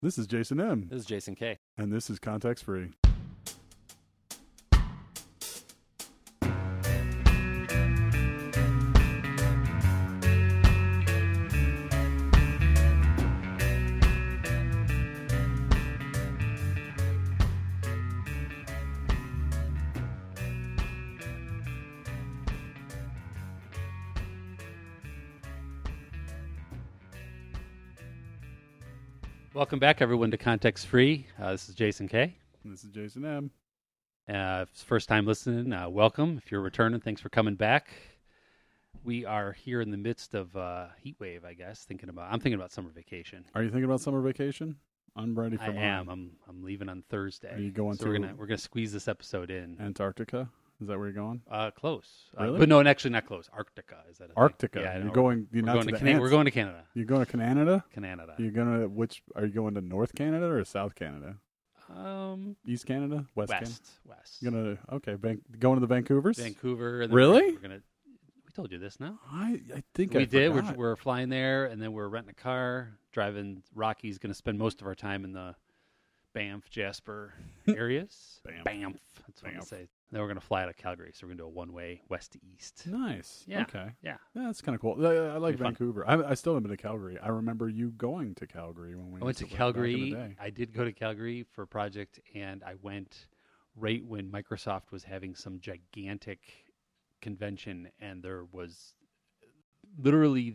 This is Jason M. This is Jason K. And this is Context Free. Welcome back, everyone, to Context Free. This is Jason K. And this is Jason M. If it's first time listening, welcome. If you're returning, thanks for coming back. We are here in the midst of heat wave, I guess. I'm thinking about summer vacation. Are you thinking about summer vacation? I'm ready for I mine. am. I'm leaving on Thursday. Are you going so to we're gonna squeeze this episode in. Antarctica? Is that where you're going? Close. Really? But no, actually not close. Arctica. Is that a thing? Arctica. Yeah, You're no, going. You're we're not going to to the Canada. ants. We're going to Canada. You're going to Canada. Canada. You're gonna which? Are you going to North Canada or South Canada? East Canada, West Canada. West. You're gonna going to the Vancouvers. Vancouver. And then Really? We're gonna. We told you this, no? I think We I did. forgot. We're flying there, and then we're renting a car, driving. Rocky's going to spend most of our time in the Banff, Jasper areas. Banff. That's what I Banff. say. Then we're going to fly out of Calgary, so we're going to do a one-way west to east. Nice. Yeah. Okay. Yeah. Yeah, that's kind of cool. I like Pretty fun. Vancouver. I still haven't been to Calgary. I remember you going to Calgary when we I went to back in the Calgary. day. I did go to Calgary for a project, and I went right when Microsoft was having some gigantic convention, and there was literally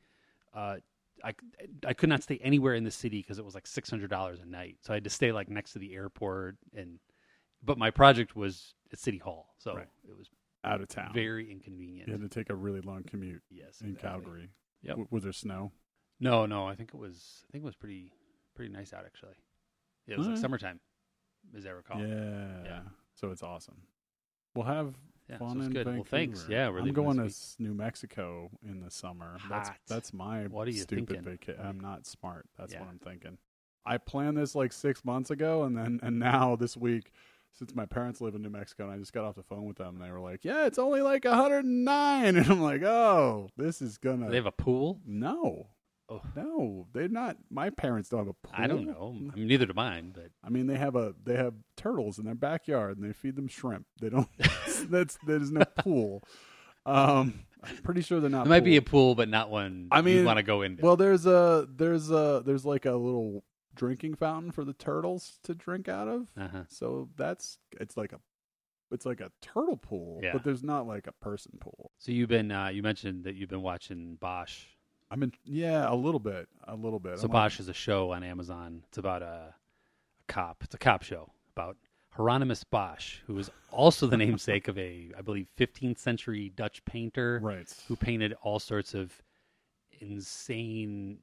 I could not stay anywhere in the city because it was like $600 a night. So I had to stay like next to the airport, but my project was at City Hall, so Right. it was Out of town. very inconvenient. You had to take a really long commute Yes, in exactly. Calgary. Yep. Was there snow? No, I think it was pretty nice out actually. It was like Alright. summertime, as I recall. Yeah. So it's awesome. We'll have Yeah, fun so it's in good. Vancouver. Well, thanks. Yeah, we're I'm leaving going to this New Mexico in the summer. Hot. That's my What are you stupid thinking? vacation. I'm not smart. That's Yeah. what I'm thinking. I planned this like 6 months ago, and now this week, since my parents live in New Mexico, and I just got off the phone with them, and they were like, "Yeah, it's only like 109," and I'm like, "Oh, this is gonna." Do they have a pool? No. Oh. No, they're not. My parents don't have a pool. I don't know. I mean, neither do mine, but I mean, they have turtles in their backyard, and they feed them shrimp. They don't. There's no pool. I'm pretty sure they're not. there might be a pool, but not one I mean, you want to go into. Well, there's like a little drinking fountain for the turtles to drink out of. Uh-huh. So it's like a turtle pool, Yeah. but there's not like a person pool. So you've been you mentioned that you've been watching Bosch. I mean, yeah, a little bit. So Bosch is a show on Amazon. It's about a cop. It's a cop show about Hieronymus Bosch, who is also the namesake of I believe, 15th century Dutch painter, right. who painted all sorts of insane.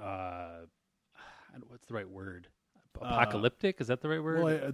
What's the right word? Apocalyptic? Is that the right word? Well,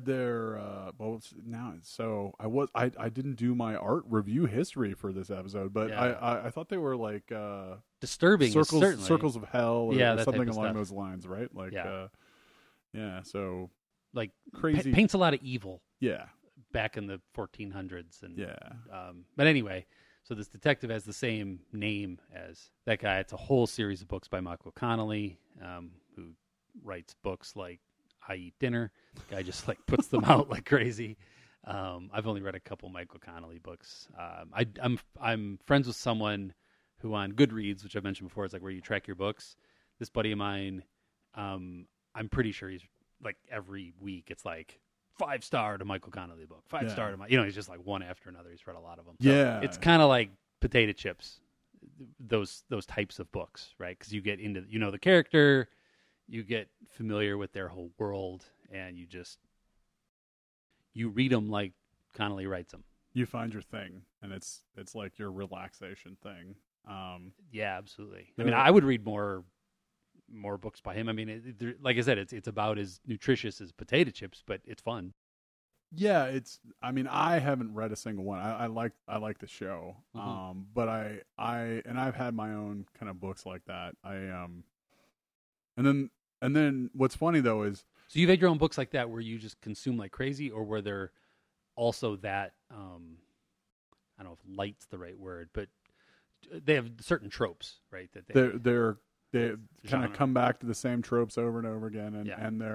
I didn't do my art review history for this episode, but Yeah. I thought they were like Disturbing, certainly. circles of hell, or Yeah, that something type of along stuff. those lines, right? Like, Yeah. So Like crazy. paints a lot of evil Yeah, back in the 1400s, and yeah. But anyway, so this detective has the same name as that guy. It's a whole series of books by Michael Connelly, who writes books like I Eat Dinner. The guy just like puts them out like crazy. I've only read a couple Michael Connelly books. I'm friends with someone who on Goodreads, which I've mentioned before, it's like where you track your books. This buddy of mine, I'm pretty sure he's like every week it's like 5-star to Michael Connelly book, 5-star to he's just like one after another. He's read a lot of them. So Yeah. it's kind of like potato chips, those types of books, right? Because you get into the character, you get familiar with their whole world, and you read them like Connelly writes them. You find your thing, and it's like your relaxation thing. Yeah, absolutely. I mean, I would read more books by him. I mean, like I said, it's about as nutritious as potato chips, but it's fun. Yeah, I mean, I haven't read a single one. I like the show, Mm-hmm. but I've had my own kind of books like that. And then what's funny though is, so you've had your own books like that where you just consume like crazy, or were there also that I don't know if light's the right word, but they have certain tropes, right? That they're they kind genre. of come back to the same tropes over and over again, and Yeah. and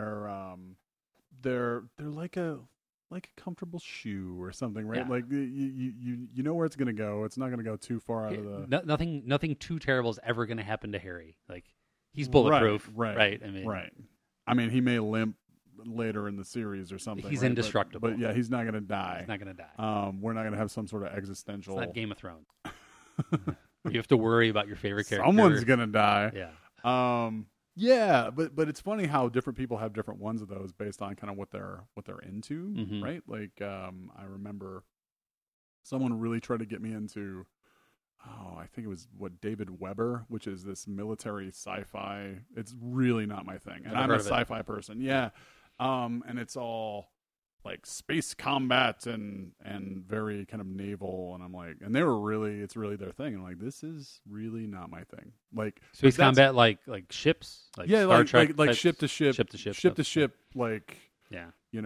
they're like a comfortable shoe or something, right? Yeah. Like you know where it's gonna go. It's not gonna go too far out of the Nothing too terrible is ever going to happen to Harry. Like he's bulletproof, right? I mean, right. I mean, he may limp later in the series or something. He's right? indestructible. But yeah, he's not gonna die. he's not going to die. We're not gonna have some sort of existential. It's not Game of Thrones. You have to worry about your favorite character. Someone's gonna die. Yeah. Yeah, but it's funny how different people have different ones of those based on kind of what they're into, Mhm. right? Like I remember someone really tried to get me into I think it was David Weber, which is this military sci-fi. It's really not my thing. And Never I'm a heard of it. sci-fi person. Yeah. And it's all like space combat and very kind of naval, and I'm like, and it's really their thing. And I'm like, this is really not my thing. Like Space that's- combat, like ships, like yeah, Star Trek, like types, ship to ship, ship to ship, ship to stuff. ship, like Yeah.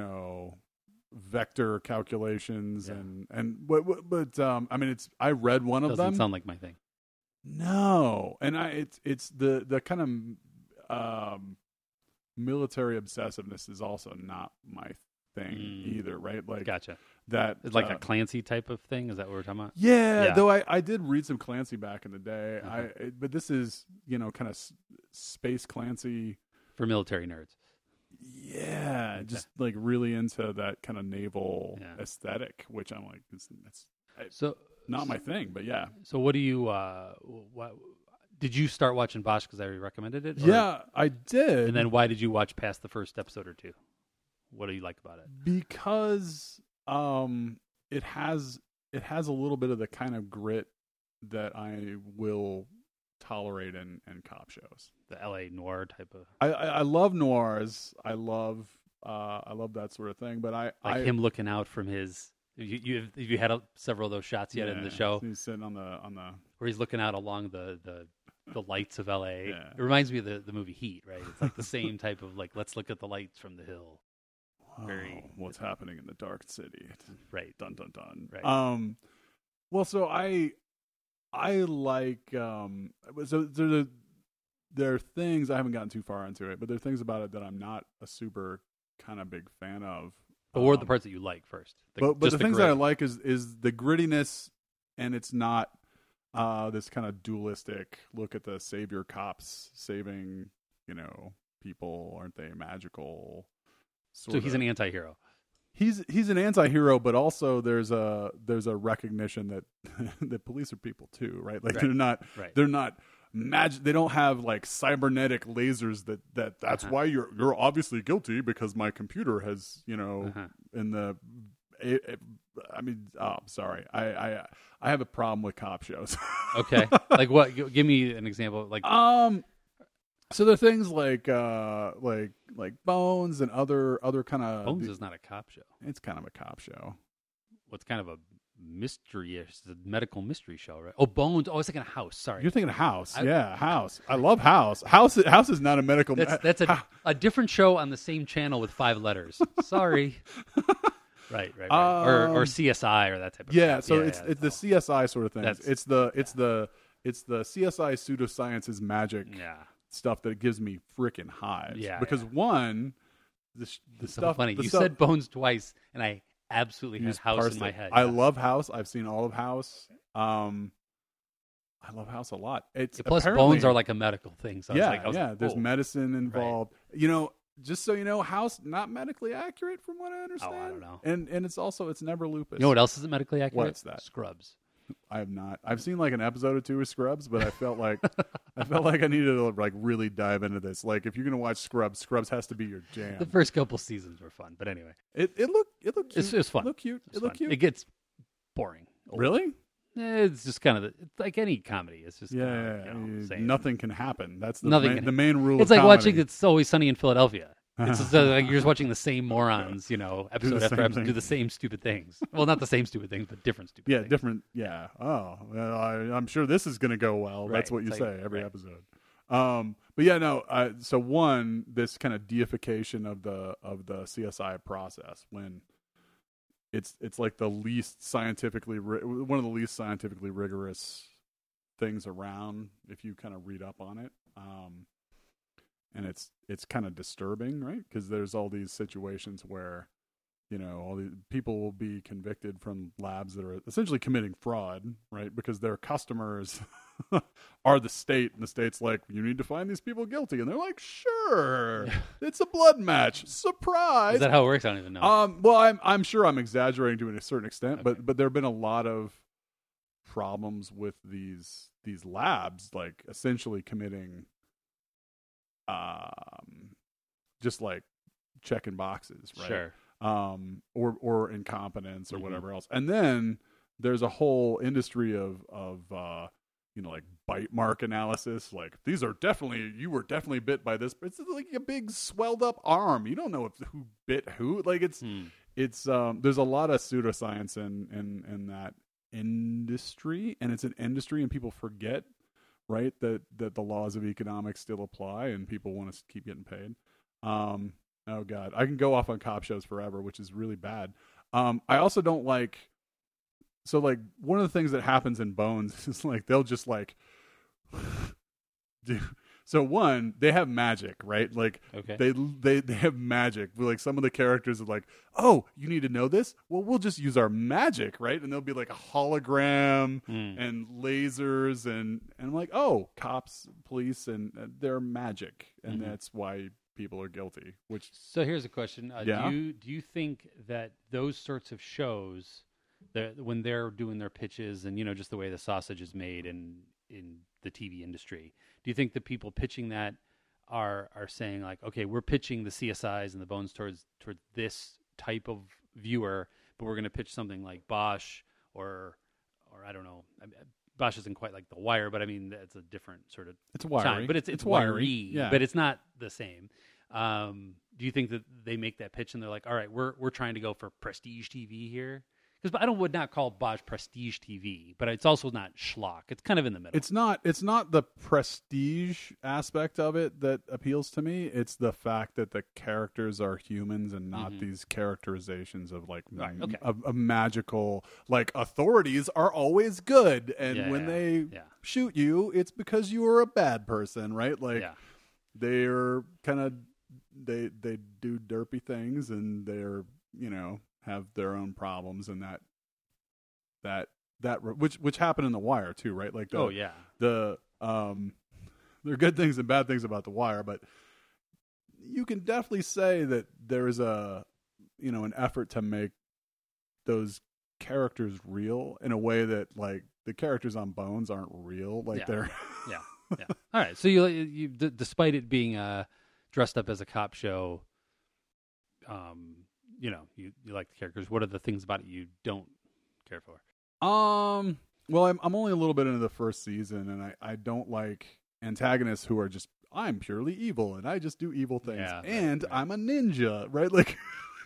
vector calculations Yeah. and but I mean, I read one of Doesn't them. sound like my thing. No, and it's the kind of military obsessiveness is also not my thing either, right? Like Gotcha. that, It's like a Clancy type of thing. Is that what we're talking about? yeah. Yeah. Though I did read some Clancy back in the day. Uh-huh. But this is kind of space Clancy. For military nerds. Yeah, Okay. just like really into that kind of naval Yeah. aesthetic, which I'm like, that's So not my thing. But yeah, So what do you? What did you start watching Bosch because I already recommended it? Or- yeah, I did. And then why did you watch past the first episode or two? What do you like about it? Because it has a little bit of the kind of grit that I will tolerate in cop shows. The L.A. noir type of, I love noirs. I love that sort of thing. But I him looking out from his. You had several of those shots yet in the show He's sitting on the where he's looking out along the lights of L.A. Yeah. It reminds me of the movie Heat, right? It's like the same type of like, let's look at the lights from the hill. what's happening in the dark city. Right. Dun dun dun. Right. Well, so I like so there are things, I haven't gotten too far into it, but there are things about it that I'm not a super kind of big fan of. But what are the parts that you like first? But just the things that grit. I like is the grittiness, and it's not this kind of dualistic look at the savior cops saving people, aren't they magical? So he's an anti-hero. He's an anti-hero, but also there's a recognition that that police are people too, right? Like Right. they're not magic. They don't have like cybernetic lasers that's why you're obviously guilty because my computer has in the. I mean, sorry. I have a problem with cop shows. Okay. Like what? Give me an example. Like so there are things like Bones and other kind of Bones is not a cop show. It's kind of a cop show. What's kind of a mystery? It's a medical mystery show, right? Oh, Bones. Oh, it's like a House. Sorry. You're thinking of House. House. I love House. House is not a medical. That's a different show on the same channel with 5 letters. Sorry. Right. Or CSI or that type of yeah. stuff. So it's the CSI sort of thing. That's- It's the CSI pseudosciences magic stuff that gives me freaking hives. Yeah, because one, the It's so stuff. funny. the You stuff, said Bones twice, and I absolutely had just House parsed in my it. head. I Yeah. love House. I've seen all of House. I love House a lot. It's Plus, apparently- Bones are like a medical thing. So I was like, there's oh. medicine involved. Just so you know, House not medically accurate from what I understand. I don't know. And it's never lupus. You know what else isn't medically accurate? What's that? Scrubs. I have not. I've seen like an episode or two of Scrubs, but I felt like I needed to like really dive into this. Like if you're gonna watch Scrubs has to be your jam. The first couple seasons were fun, but anyway, It looked cute. It's fun. It looked cute. it's It looked fun. cute. It gets boring. Really? It's just kind of it's like any comedy. It's just Yeah. same. Nothing can happen. That's the Nothing main, can- the main rule. It's of like comedy. watching It's Always Sunny in Philadelphia. It's just like you're just watching the same morons, episode the after same episode, thing. do the same stupid things. Well, not the same stupid things, but different stupid Yeah, things. different. Yeah. Oh, well, I'm sure this is going to go well. That's Right. what you It's say like- every right. episode. But yeah, no. So one, this kind of deification of the CSI process when it's like the least scientifically one of the least scientifically rigorous things around if you kind of read up on it. And it's kind of disturbing, right? Because there's all these situations where, all these people will be convicted from labs that are essentially committing fraud, right? Because their customers are the state, and the state's like, you need to find these people guilty, and they're like, sure, it's a blood match, surprise. Is that how it works? I don't even know. Well, I'm sure I'm exaggerating to a certain extent, Okay. but there have been a lot of problems with these labs, like essentially committing, just like checking boxes, right? Sure. Or incompetence or Mhm. whatever else. And then there's a whole industry of like bite mark analysis. Like, you were definitely bit by this, but it's like a big swelled up arm. You don't know who bit who. Like it's there's a lot of pseudoscience in that industry, and it's an industry, and people forget, right, that the laws of economics still apply, and people want to keep getting paid. Oh God, I can go off on cop shows forever, which is really bad. I also don't like. So like one of the things that happens in Bones is like they'll just like do. So one, they have magic, right? Like Okay. they have magic. Like some of the characters are like, oh, you need to know this? Well, we'll just use our magic, right? And there'll be like a hologram and lasers and I'm like, oh, cops, police, and they're magic, and that's why people are guilty. Which So here's a question: Yeah? Do you think that those sorts of shows, when they're doing their pitches and just the way the sausage is made in the TV industry, do you think the people pitching that are saying like, okay, we're pitching the CSIs and the Bones towards this type of viewer, but we're going to pitch something like Bosch or I don't know. Bosch isn't quite like The Wire, but I mean that's a different sort of it's wiry, time, but it's wiry, wiry, but it's not the same. Do you think that they make that pitch and they're like, all right, we're trying to go for prestige TV here? Because I would not call Bosch prestige TV, but it's also not schlock. It's kind of in the middle. It's not the prestige aspect of it that appeals to me. It's the fact that the characters are humans and not these characterizations of like of magical, like authorities are always good, and when they shoot you, it's because you are a bad person, right? Like they're kind of they do derpy things, and they're have their own problems, and which happened in The Wire too, right? Like there are good things and bad things about The Wire, but you can definitely say that there is an effort to make those characters real in a way that like the characters on Bones aren't real, like they're yeah. All right, so you despite it being dressed up as a cop show, you like the characters. What are the things about it you don't care for? Well, I'm only a little bit into the first season, and I don't like antagonists who are just, I'm purely evil and I just do evil things, and right. I'm a ninja, right? Like,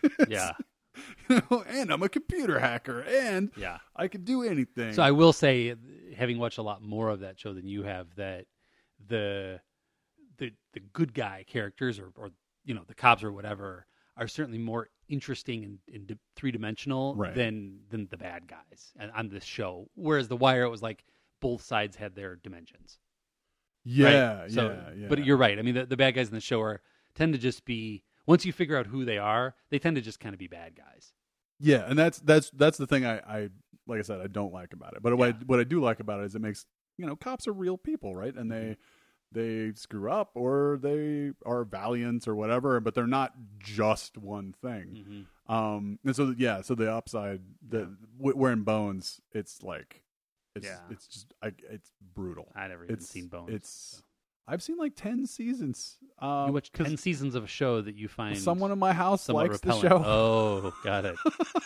and I'm a computer hacker, and I can do anything. So I will say, having watched a lot more of that show than you have, that the good guy characters or the cops or whatever are certainly more interesting and three-dimensional than the bad guys on this show. Whereas The Wire, it was like both sides had their dimensions. Yeah, right? So, but you're right. I mean, the bad guys in the show tend to just be, once you figure out who they are, they tend to just kind of be bad guys. Yeah, and that's the thing I like I said, I don't like about it. But what I do like about it is it makes, cops are real people, right? And they screw up, or they are valiant or whatever, but they're not just one thing. And so the upside, we're in Bones, it's like it's just it's brutal. I never even seen Bones. I've seen like 10 seasons. You watch 10 seasons of a show that you find someone in my house likes repellent. the show. Oh, got it.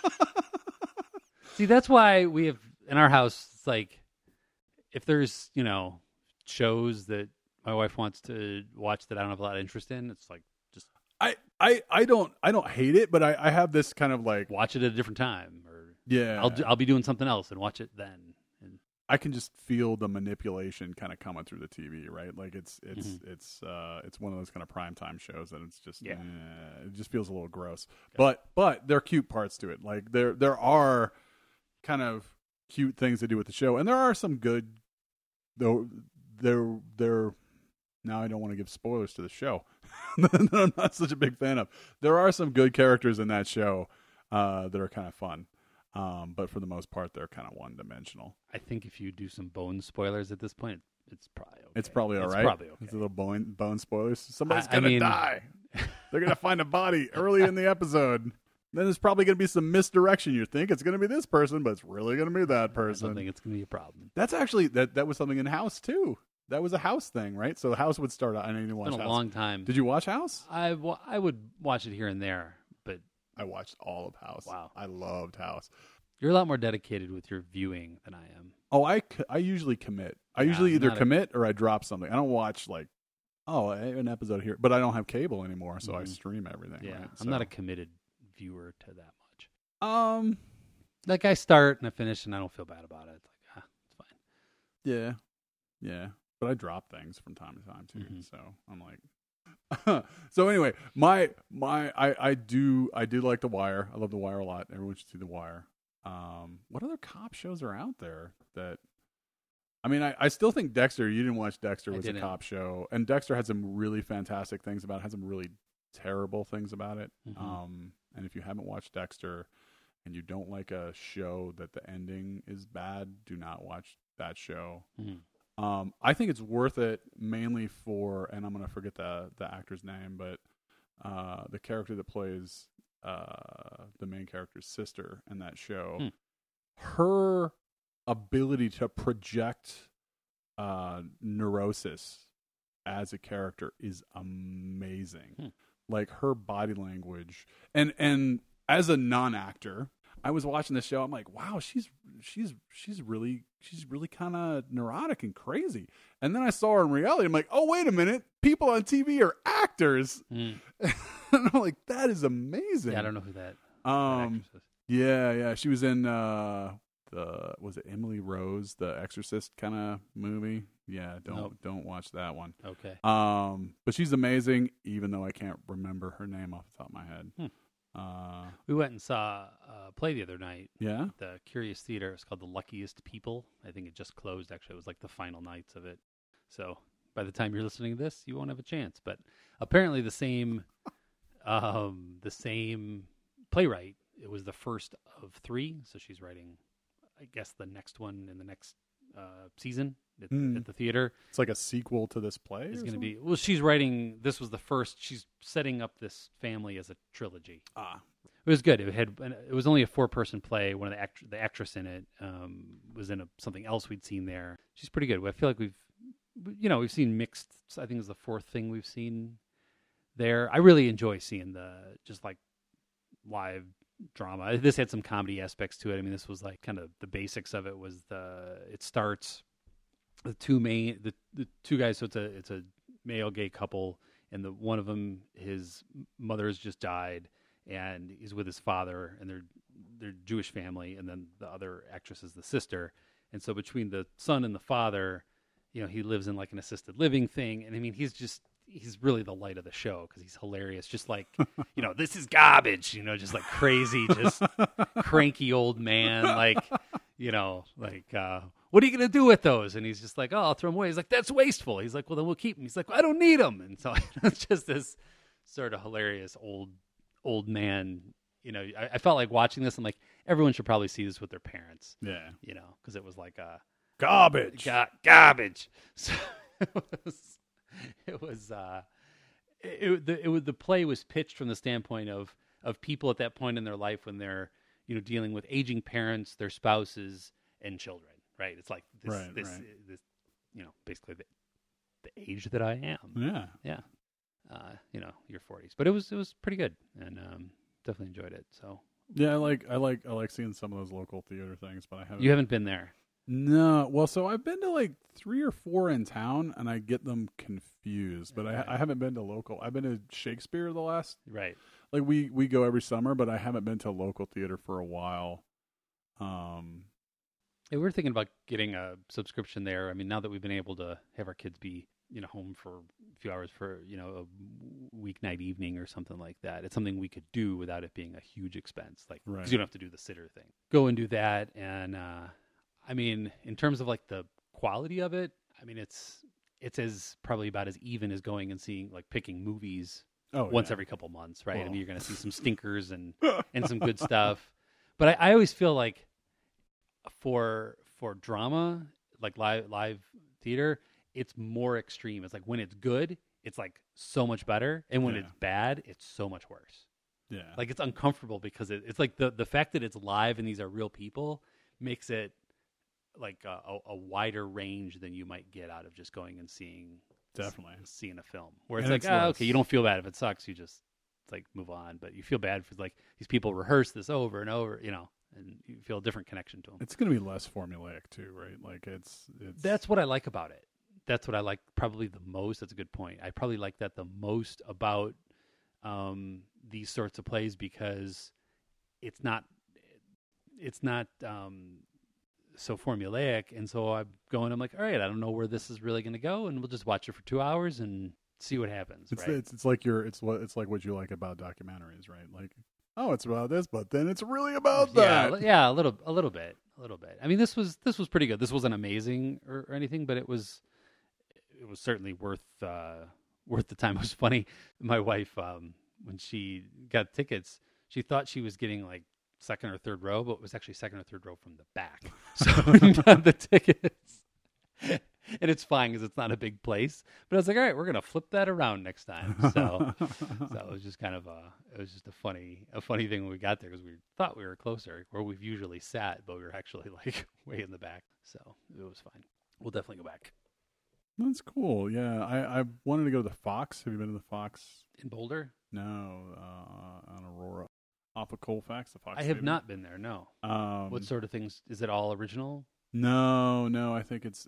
See, that's why we have in our house. It's like if there's shows that my wife wants to watch that I don't have a lot of interest in, it's like just I don't hate it, but I have this kind of like watch it at a different time, or I'll be doing something else and watch it then. And I can just feel the manipulation kind of coming through the TV, right? Like it's one of those kind of primetime shows that it's just it just feels a little gross. But there are cute parts to it. Like there are kind of cute things to do with the show, and there are some good though. They're now I don't want to give spoilers to the show that I'm not such a big fan of. There are some good characters in that show that are kind of fun. But for the most part, they're kind of one-dimensional. I think if you do some bone spoilers at this point, it's probably okay. It's probably all right. It's probably okay. It's a little bone spoilers. Somebody's I going to mean- die. They're going to find a body early in the episode. Then there's probably going to be some misdirection. You think it's going to be this person, but it's really going to be that I person. don't think it's going to be a problem. That's actually, that was something in House, too. That was a House thing, right? So the House would start out. I know you didn't watch It's been a House. long time. Did you watch House? I would watch it here and there, but I watched all of House. Wow. I loved House. you're a lot more dedicated with your viewing than I am. Oh, I usually commit. I Yeah, usually either not a- commit or I drop something. I don't watch like, an episode here, but I don't have cable anymore, so I Mhm. stream everything. Yeah, right? I'm not a committed viewer to that much. Um. Like I start and I finish and I don't feel bad about it. It's like, it's fine. Yeah. But I drop things from time to time too. Mhm. So I'm like, so anyway, I do like The Wire. I love The Wire a lot. Everyone should see The Wire. What other cop shows are out there that? I mean, I still think Dexter. You didn't watch Dexter. I Was a didn't. cop show, and Dexter had some really fantastic things about it. Had some really terrible things about it. Mhm. And if you haven't watched Dexter, and you don't like a show that the ending is bad, do not watch that show. Mhm. I think it's worth it mainly for, and I'm going to forget the actor's name, but the character that plays the main character's sister in that show, her ability to project neurosis as a character is amazing. Like her body language, and as a non-actor, I was watching this show. I'm like, wow, she's really kind of neurotic and crazy. And then I saw her in reality. I'm like, oh, wait a minute, people on TV are actors. Mm. And I'm like, that is amazing. Yeah, I don't know who that actress is. Yeah, she was in was it Emily Rose, the Exorcist kind of movie? Yeah, don't watch that one. Okay. But she's amazing, even though I can't remember her name off the top of my head. We went and saw a play the other night Yeah. at the Curious Theater. It's called The Luckiest People. I think it just closed, actually. It was like the final nights of it. So by the time you're listening to this, you won't have a chance. But apparently the same playwright, it was the first of 3. So she's writing, I guess, the next one in the next season at the theater. It's like a sequel to this play. It's or going to something? be, well, she's writing, this was the first, she's setting up this family as a trilogy. It was good. It was only a 4-person play. One of the actress in it was in something else we'd seen there. She's pretty good. I feel like we've seen mixed. I think it's the 4th thing we've seen there. I really enjoy seeing the just like live drama. This had some comedy aspects to it. I mean, this was like kind of the basics of it. Was it starts the two guys. So it's a male gay couple, and one of them, his mother has just died. And he's with his father, and they're Jewish family, and then the other actress is the sister. And so between the son and the father, he lives in like an assisted living thing. And I mean, he's really the light of the show because he's hilarious. Just like, this is garbage, just like crazy, just cranky old man. Like, what are you going to do with those? And he's just like, oh, I'll throw them away. He's like, that's wasteful. He's like, well, then we'll keep them. He's like, well, I don't need them. And so it's just this sort of hilarious old man. I felt like watching this. I'm like, everyone should probably see this with their parents. Yeah. Because it was like Garbage. Garbage. So the play was pitched from the standpoint of people at that point in their life when they're dealing with aging parents, their spouses, and children. Right? It's like this basically the age that I am. Yeah. Your 40s, but it was pretty good, and definitely enjoyed it. So Yeah, I like seeing some of those local theater things, but I haven't. you haven't been there. No, well, so I've been to like 3 or 4 in town, and I get them confused. But Okay. I haven't been to local. I've been to Shakespeare the last. Right. Like we go every summer, but I haven't been to local theater for a while. We were thinking about getting a subscription there. I mean, now that we've been able to have our kids be home for a few hours for a weeknight evening or something like that, it's something we could do without it being a huge expense. Like, Right. because you don't have to do the sitter thing. Go and do that, and I mean, in terms of like the quality of it, I mean, it's it's as probably about as even as going and seeing like picking movies Oh, once yeah. every couple months, right? I Well. mean, you're going to see some stinkers and some good stuff. But I always feel like for drama, like live theater, it's more extreme. It's like when it's good, it's like so much better, and when Yeah. it's bad, it's so much worse. Yeah. Like it's uncomfortable because it's like the fact that it's live and these are real people makes it like a wider range than you might get out of just going and seeing a film where it's And like, it's less- okay, you don't feel bad if it sucks, you just like move on, but you feel bad for like these people rehearse this over and over, and you feel a different connection to them. It's going to be less formulaic too, right? Like it's That's what I like about it. That's what I like probably the most. That's a good point. I probably like that the most about these sorts of plays because it's not so formulaic. And so I'm like, all right, I don't know where this is really going to go, and we'll just watch it for 2 hours and see what happens. it's right? it's like what you like about documentaries, right? Like, oh, it's about this, but then it's really about that. Yeah, a little bit. I mean, this was pretty good. This wasn't amazing or anything, but it was certainly worth the time. It was funny. My wife, when she got tickets, she thought she was getting like second or third row, but it was actually second or third row from the back. So got the tickets. And it's fine because it's not a big place. But I was like, all right, we're gonna flip that around next time. So it was just kind of a funny thing when we got there because we thought we were closer where we've usually sat, but we were actually like way in the back. So it was fine. We'll definitely go back. That's cool. Yeah, I wanted to go to the Fox. Have you been to the Fox? In Boulder? No, on Aurora, off of Colfax. The Fox. I have Stadium. not been there. No. What sort of things? Is it all original? No. I think it's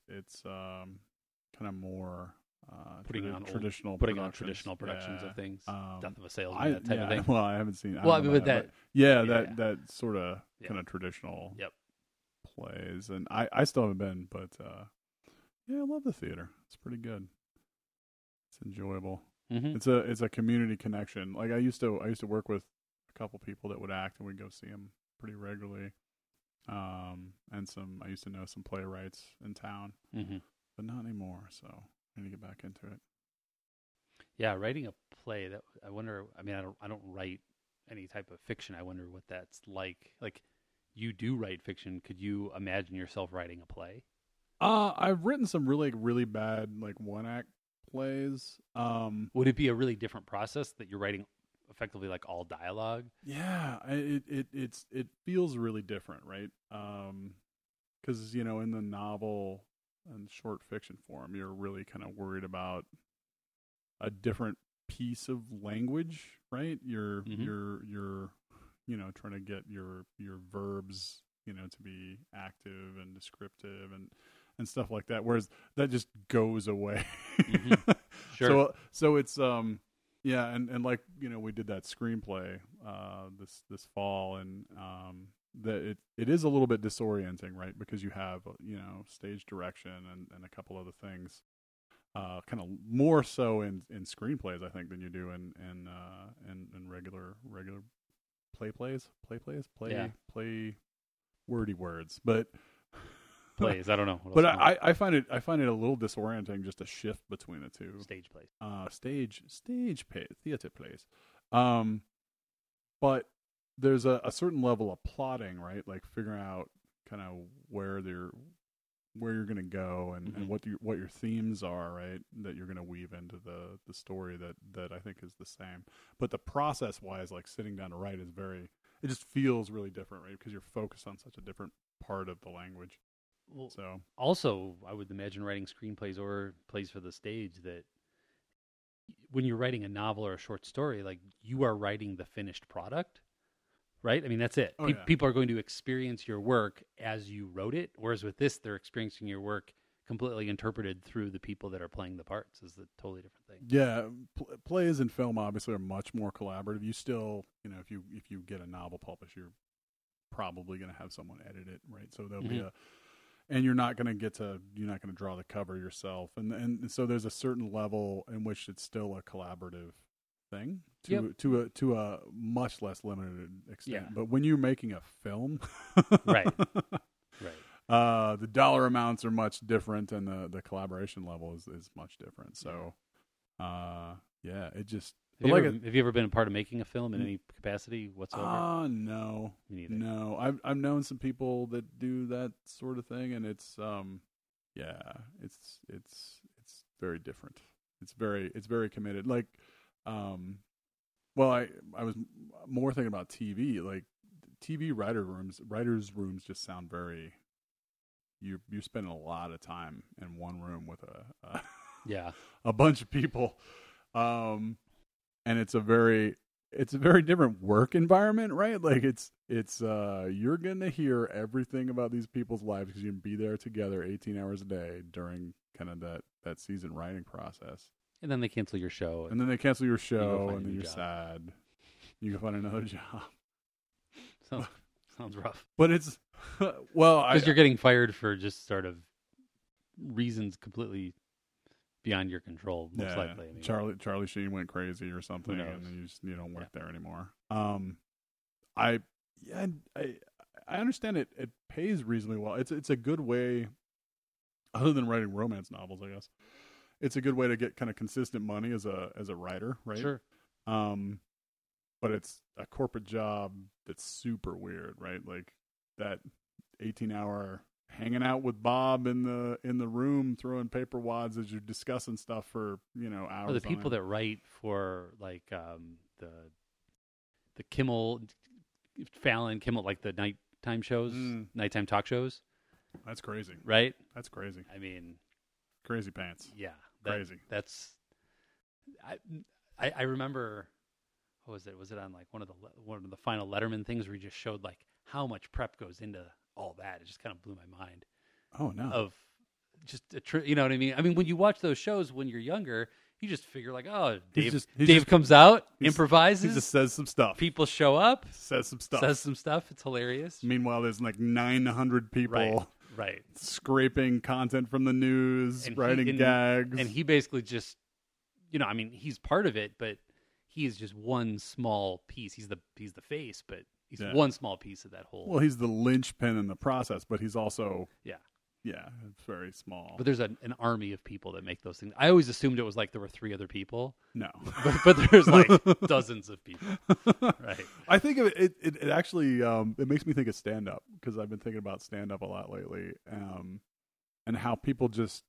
kind of more Putting on traditional productions Yeah. of things. Death of a Salesman, that type of thing. Well, I haven't seen. Well, I don't know with about that- yeah, yeah. that sort of Yeah. kind of traditional Yep. plays, and I still haven't been, but yeah, I love the theater. It's pretty good. It's enjoyable. Mm-hmm. It's a community connection. Like I used to work with a couple people that would act, and we'd go see them pretty regularly. And I used to know some playwrights in town, Mm-hmm. but not anymore. So I need to get back into it. Yeah, writing a play. That I wonder. I mean, I don't write any type of fiction. I wonder what that's like. Like, you do write fiction. Could you imagine yourself writing a play? I've written some really, really bad like one act plays. Would it be a really different process that you're writing effectively like all dialogue? Yeah, it feels really different, right? Because in the novel and short fiction form, you're really kind of worried about a different piece of language, right? You're trying to get your verbs to be active and descriptive and stuff like that. Whereas that just goes away. Mm-hmm. Sure. So it's yeah, and like we did that screenplay this fall, and that it is a little bit disorienting, right? Because you have stage direction and a couple other things, kind of more so in screenplays, I think, than you do in regular play wordy words, but. Plays. I don't know. What But else I find it a little disorienting just to shift between the two. stage plays. Theater plays. But there's a certain level of plotting, right? Like figuring out kind of where you're going to go and, Mm-hmm. and what your themes are, right? That you're going to weave into the story that I think is the same. But the process wise, like sitting down to write it just feels really different, right? Because you're focused on such a different part of the language. Well, So also, I would imagine writing screenplays or plays for the stage that when you're writing a novel or a short story, like you are writing the finished product, right? I mean, that's it. Oh, yeah. People are going to experience your work as you wrote it, whereas with this, they're experiencing your work completely interpreted through the people that are playing the parts. Is a totally different thing. yeah, plays and film obviously are much more collaborative. You still, if you get a novel published, you're probably going to have someone edit it, right? So there'll be and you're not going to draw the cover yourself, and so there's a certain level in which it's still a collaborative thing to a much less limited extent. Yeah. But when you're making a film, Right. The dollar amounts are much different, and the collaboration level is much different. So, yeah, it just. Have you ever been a part of making a film in any capacity whatsoever? No. Me neither. No. I've known some people that do that sort of thing, and it's it's very different. It's very committed. Like, well, I was more thinking about TV. Like, TV writers' rooms just sound very. You're spending a lot of time in one room with a bunch of people. And it's a very different work environment, right? Like it's you're going to hear everything about these people's lives because you can be there together 18 hours a day during kind of that season writing process. And then they cancel your show. And then they cancel your show, and then you're sad. You go find another job. Sounds rough. But it's because you're getting fired for just sort of reasons completely beyond your control, most likely. I mean, Charlie Sheen went crazy or something, and then you don't work there anymore. I understand it pays reasonably well. It's a good way, other than writing romance novels, I guess. It's a good way to get kind of consistent money as a writer, right? Sure. But it's a corporate job that's super weird, right? Like that 18-hour hanging out with Bob in the room, throwing paper wads as you're discussing stuff for hours. Or the people that write for like the Fallon Kimmel, like the nighttime shows, nighttime talk shows. That's crazy, right? That's crazy. I mean, crazy pants. Yeah, crazy. That's. I remember. What was it? Was it on like one of the final Letterman things where he just showed like how much prep goes into all that? It just kind of blew my mind. Oh no! Of just you know what I mean? I mean, when you watch those shows when you're younger, you just figure like, oh, Dave comes out, improvises, he just says some stuff. People show up, says some stuff. It's hilarious. Meanwhile, there's like 900 people, right, scraping content from the news, and writing gags, and he basically just, I mean, he's part of it, but he is just one small piece. He's the face, but he's one small piece of that whole. Well, he's the linchpin in the process, but he's also it's very small. But there's an army of people that make those things. I always assumed it was like there were 3 other people. No, but there's like dozens of people. Right. I think it actually it makes me think of stand up because I've been thinking about stand up a lot lately, and how people just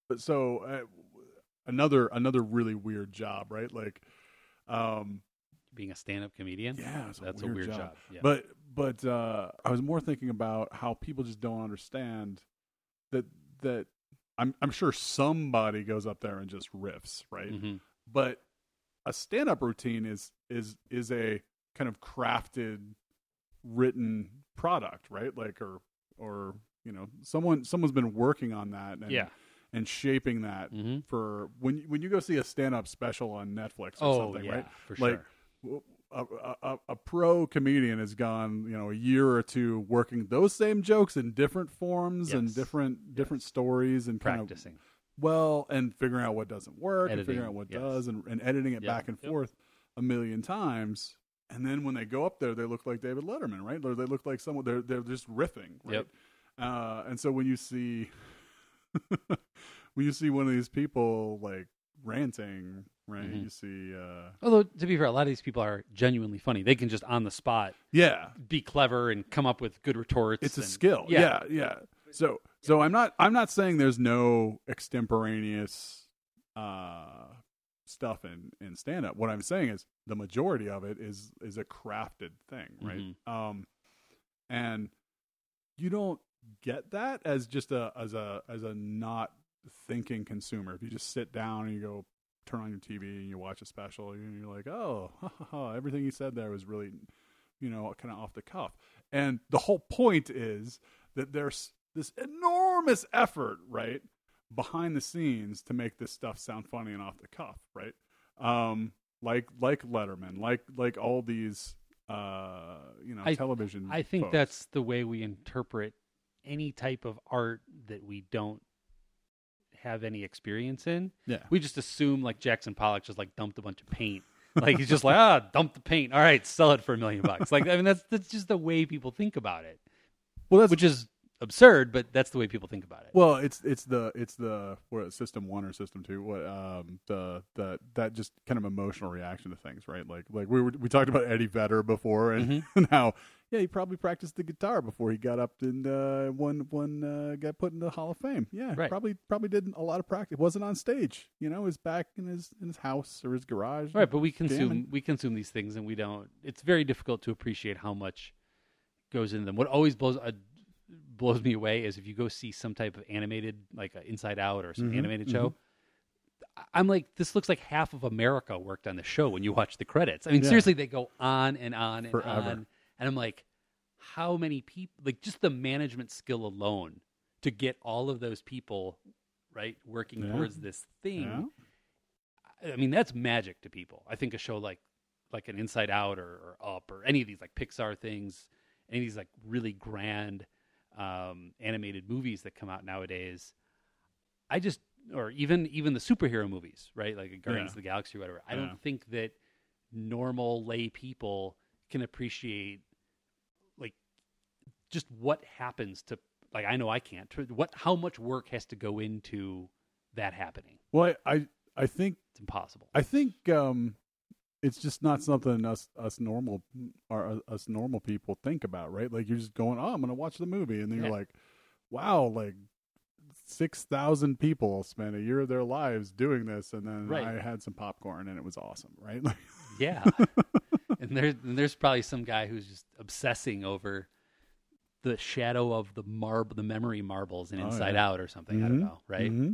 another really weird job, right? Like. Being a stand-up comedian, that's a weird job. Yeah. But I was more thinking about how people just don't understand that I'm sure somebody goes up there and just riffs, right? Mm-hmm. But a stand-up routine is a kind of crafted, written product, right? Like or someone's been working on that, and shaping that for when you go see a stand-up special on Netflix or something, right? For sure. Like a pro comedian has gone, a year or two working those same jokes in different forms and different stories and practicing. And figuring out what doesn't work, and figuring out what does, and editing it back and forth a million times. And then when they go up there, they look like David Letterman, right? Or they look like someone they're just riffing, right? Yep. And so when you see one of these people like ranting, right? You see. Although to be fair, a lot of these people are genuinely funny. They can just on the spot, be clever and come up with good retorts. It's a skill. Yeah. So I'm not saying there's no extemporaneous stuff in stand up. What I'm saying is the majority of it is a crafted thing, right? Mm-hmm. And you don't get that as just as a not thinking consumer. If you just sit down and you go turn on your TV and you watch a special, you're like, oh, everything he said there was really, kind of off the cuff. And the whole point is that there's this enormous effort, right, behind the scenes to make this stuff sound funny and off the cuff, right? Like Letterman, like all these, television. I think folks. That's the way we interpret any type of art that we don't have any experience in. Yeah. We just assume like Jackson Pollock just like dumped a bunch of paint. Like he's just like, dump the paint. All right, sell it for $1 million. Like, I mean, that's just the way people think about it. Well, which is absurd, but that's the way people think about it. Well, it's the what, System 1 or System 2, what that just kind of emotional reaction to things, right? Like we talked about Eddie Vedder before, and how he probably practiced the guitar before he got up and got put in the Hall of Fame. Yeah, Right. probably did a lot of practice. Wasn't on stage, he was back in his house or his garage. Right, but we jamming. consume these things, and we don't. It's very difficult to appreciate how much goes into them. What always blows me away is if you go see some type of animated, like Inside Out or some animated show. I'm like, this looks like half of America worked on the show when you watch the credits. I mean, seriously, they go on and on and Forever. on. And I'm like, how many people, like just the management skill alone to get all of those people, right, working towards this thing. Yeah. I mean, that's magic to people. I think a show like an Inside Out or Up or any of these like Pixar things, any of these like really grand animated movies that come out nowadays, or even the superhero movies, right? Like Guardians of the Galaxy or whatever. I don't think that normal lay people can appreciate like just what happens to, like, I know I can't, how much work has to go into that happening. Well, I think It's impossible. I think it's just not something us normal people think about, right? Like you're just going, oh, I'm going to watch the movie, and then you're like, wow, like 6,000 people spent a year of their lives doing this, and then I had some popcorn and it was awesome, right? Yeah. And there's probably some guy who's just obsessing over the shadow of the memory marbles in Inside Out or something. I don't know, right? Mm-hmm.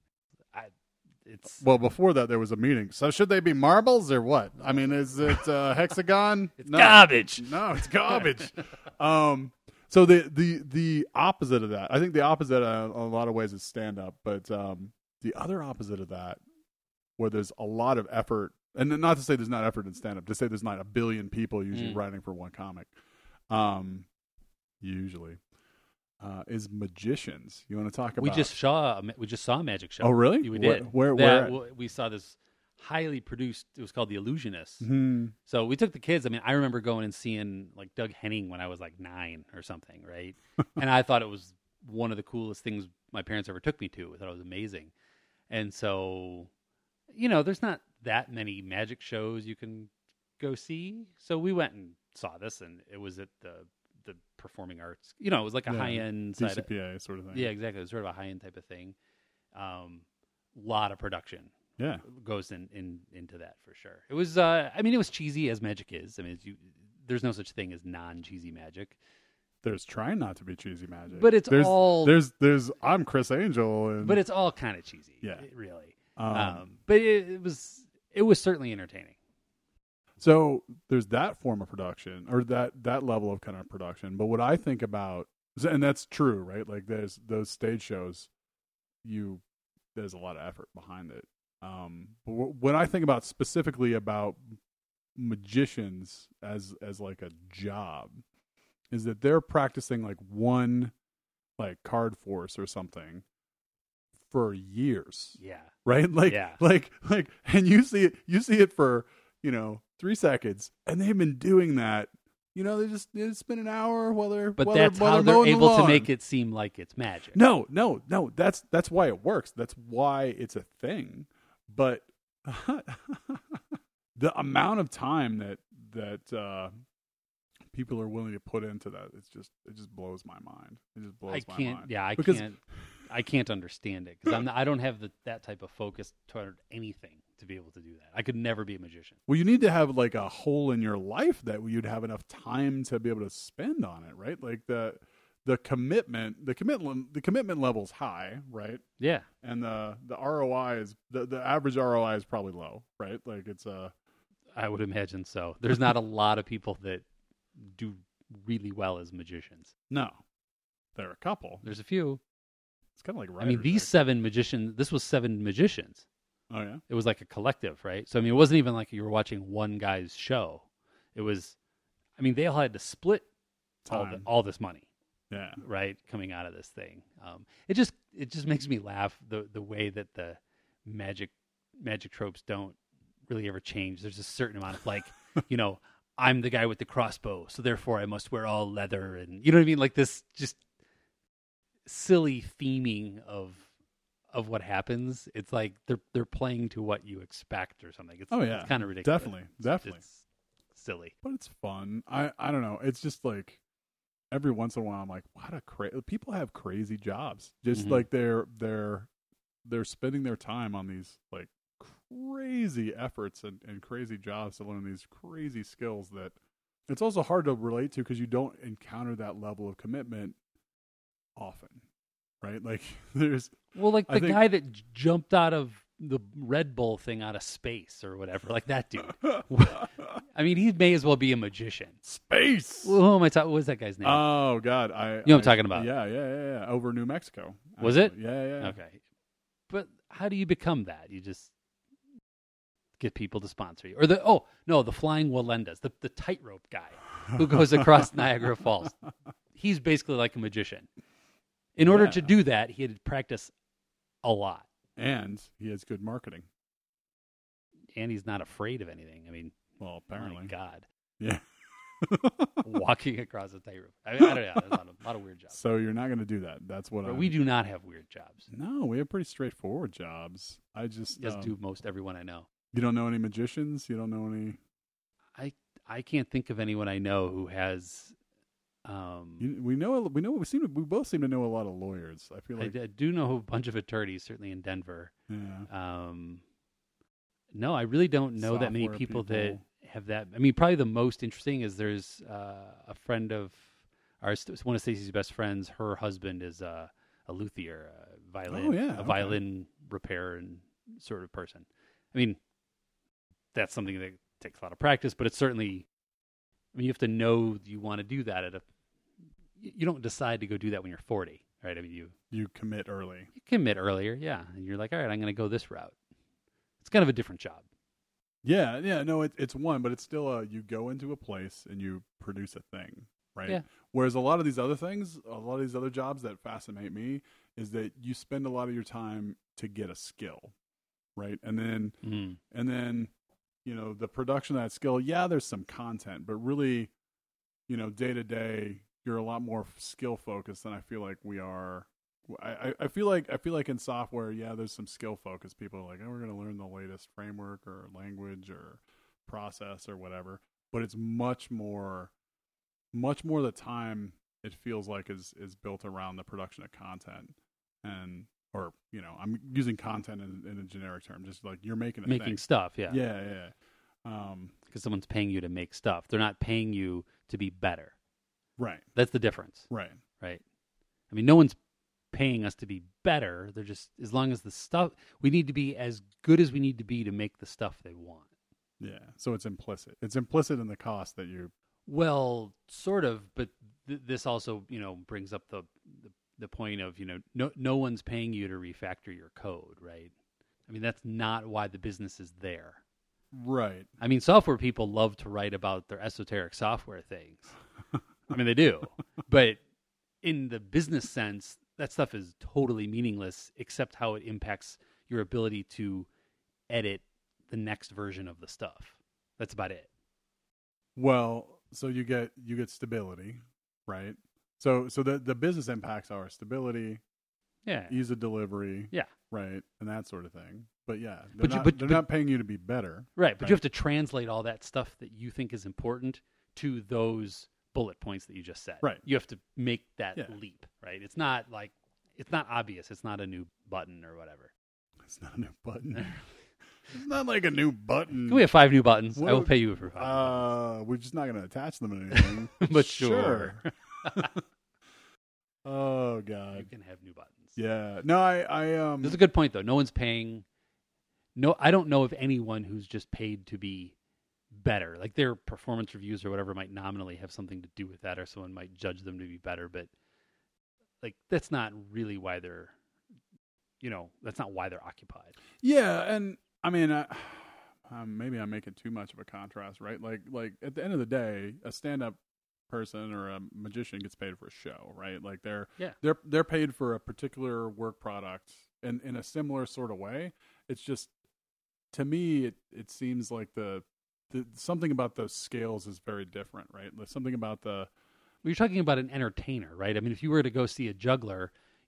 Well, before that, there was a meeting. So should they be marbles or what? I mean, is it hexagon? It's garbage. No, it's garbage. So the opposite of that, I think the opposite in a lot of ways is stand up, but the other opposite of that, where there's a lot of effort, and not to say there's not effort in stand up, to say there's not a billion people usually writing for one comic, usually. Is magicians. You want to talk about? We just saw a magic show. Oh, really? We did. Where we saw this highly produced. It was called The Illusionist. Mm-hmm. So we took the kids. I mean, I remember going and seeing like Doug Henning when I was like 9 or something, right? And I thought it was one of the coolest things my parents ever took me to. I thought it was amazing. And so, there's not that many magic shows you can go see. So we went and saw this, and it was at the performing arts. It was like a high-end DCPA sort of thing. Yeah, exactly. It was sort of a high-end type of thing. Lot of production goes into that for sure. It was it was cheesy as magic is. I mean, there's no such thing as non-cheesy magic. There's trying not to be cheesy magic. But there's I'm Chris Angel, but it's all kind of cheesy. Yeah. Really. But it was certainly entertaining. So there's that form of production, or that level of kind of production. But what I think about, and that's true, right? Like there's those stage shows, there's a lot of effort behind it. But what I think about specifically about magicians as like a job is that they're practicing like one like card force or something for years. Yeah. Right? Like and you see it for 3 seconds, and they've been doing that. They spend an hour while they're that's while how they're they're able to make it seem like it's magic. No. That's why it works. That's why it's a thing. But the amount of time that people are willing to put into that, it just blows my mind. It just blows my mind. Yeah, I can't understand it because I don't have that type of focus toward anything to be able to do that. I could never be a magician. Well, you need to have like a hole in your life that you'd have enough time to be able to spend on it, right? Like the commitment level's high, right? Yeah. And the ROI is the average ROI is probably low, right? Like it's I would imagine so. There's not a lot of people that do really well as magicians. No. There are a couple. There's a few. It's kind of like I mean, these 7 magicians, this was 7 magicians. Oh, yeah? It was like a collective, right? So, I mean, it wasn't even like you were watching one guy's show. It was, I mean, they all had to split all this money. Yeah. Right? Coming out of this thing. It just makes me laugh the way that the magic tropes don't really ever change. There's a certain amount of like, I'm the guy with the crossbow, so therefore I must wear all leather, and you know what I mean? Like this just silly theming of what happens. It's like they're playing to what you expect or something. It's, it's kind of ridiculous. Definitely. It's silly, but it's fun. I don't know. It's just like every once in a while, I'm like, what a people have crazy jobs. Just like they're spending their time on these like crazy efforts and crazy jobs to learn these crazy skills that it's also hard to relate to because you don't encounter that level of commitment often. Right? Like there's like the guy that jumped out of the Red Bull thing out of space or whatever, like that dude. I mean, he may as well be a magician. Space. Well, who am I talking? What was that guy's name? Oh God, you know what I'm talking about? Yeah. Over New Mexico. Actually. Was it? Yeah. Okay, but how do you become that? You just get people to sponsor you, or the flying Walendas, the tightrope guy who goes across Niagara Falls. He's basically like a magician. In order to do that, he had to practice a lot. And he has good marketing. And he's not afraid of anything. I mean, well, apparently. My God. Yeah. Walking across a tightrope. I don't know. There's a lot of weird jobs. So you're not going to do that. That's what we do not have weird jobs. No, we have pretty straightforward jobs. I just do most everyone I know. You don't know any magicians? You don't know any? I can't think of anyone I know who has. We both seem to know a lot of lawyers. I feel like I do know a bunch of attorneys, certainly in Denver. Yeah. No, I really don't know that many people that have that. I mean, probably the most interesting is there's a friend of ours, one of Stacey's best friends. Her husband is a luthier, a violin repair and sort of person. I mean, that's something that takes a lot of practice, but it's certainly. I mean, you have to know you want to do that you don't decide to go do that when you're 40, right? I mean, you commit early. You commit earlier, yeah. And you're like, all right, I'm going to go this route. It's kind of a different job. Yeah. No, it's one, but it's still you go into a place and you produce a thing, right? Yeah. Whereas a lot of these other things, a lot of these other jobs that fascinate me is that you spend a lot of your time to get a skill, right? And then, the production of that skill, there's some content, but really, day to day, you're a lot more skill focused than I feel like we are. I feel like in software, there's some skill focus. People are like, oh, we're going to learn the latest framework or language or process or whatever. But it's much more of the time it feels like is built around the production of content or I'm using content in a generic term, just like you're making thing. Stuff. Yeah. Yeah. Because someone's paying you to make stuff. They're not paying you to be better. Right. That's the difference. Right. I mean, no one's paying us to be better. They're just, as long as the stuff, we need to be as good as we need to be to make the stuff they want. Yeah. So it's implicit. It's implicit in the cost that you. Well, sort of, but this also, brings up the point of, no one's paying you to refactor your code, right? I mean, that's not why the business is there. Right. I mean, software people love to write about their esoteric software things. I mean, they do. But in the business sense, that stuff is totally meaningless except how it impacts your ability to edit the next version of the stuff. That's about it. Well, so you get stability, right? So the business impacts are stability, ease of delivery, right, and that sort of thing. But they're not paying you to be better, right? But you have to translate all that stuff that you think is important to those bullet points that you just said. Right. You have to make that leap, right? It's not obvious. It's not a new button or whatever. It's not a new button. It's not like a new button. Can we have 5 new buttons? I will pay you for 5. We're just not going to attach them to anything. But sure. Oh God. You can have new buttons. Yeah. No, I That's a good point though. No one's paying. No, I don't know of anyone who's just paid to be better. Like their performance reviews or whatever might nominally have something to do with that, or someone might judge them to be better, but like that's not really why they're, that's not why they're occupied. Yeah, and I mean, maybe I'm making too much of a contrast, right? Like at the end of the day, a stand-up person or a magician gets paid for a show, right? Like they're paid for a particular work product, and in a similar sort of way. It's just, to me, it seems like the something about those scales is very different, right? There's something about the. Well, you're talking about an entertainer, right? I mean, if you were to go see a juggler,